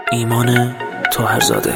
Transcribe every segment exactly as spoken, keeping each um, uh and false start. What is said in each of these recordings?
ایمان طاهرزاده.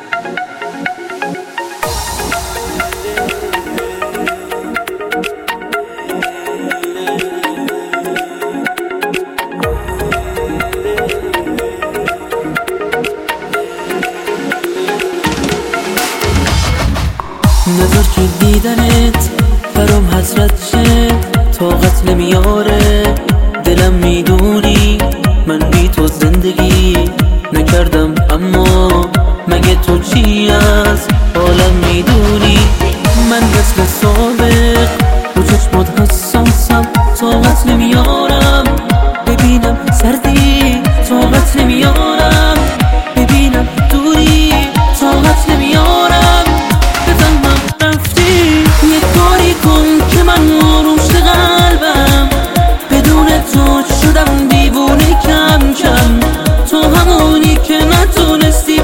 نظر که دیدنت برام حسرت شه، طاقت نمیاره دلم، میدونی من بی تو زندگی نکردم، اما مگه تو چی از حالم میدونی؟ من مثل سابق رو چشمات حساسم، طاقت نمیارم ببینم سردی، طاقت نمیارم ببینم دوری، طاقت نمیارم بفهمم رفتی. یه کاری کن که من آروم شه قلبم، بدون تو شدم دیوونه کم کم، تو همونی که نتونستی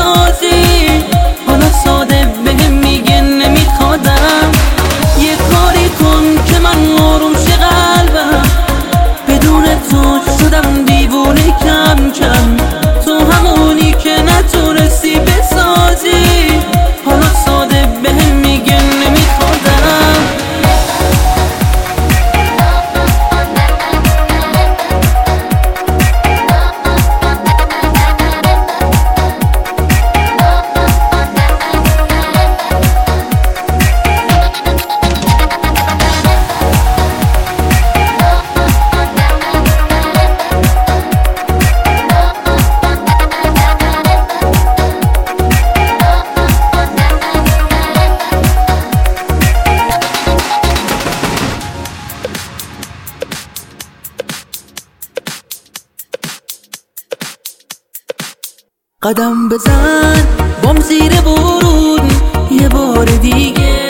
بسازی، حالا ساده بهم میگه نمیخوادم. یه کاری کن که من آروم شه قلبم، بدون تو شدم دیوونه کم کم، تو همونی که نتونستی بسازی، حالا ساده بهم میگه نمیخوادم. قدم بزن بام زیر ورود یه بار دیگه،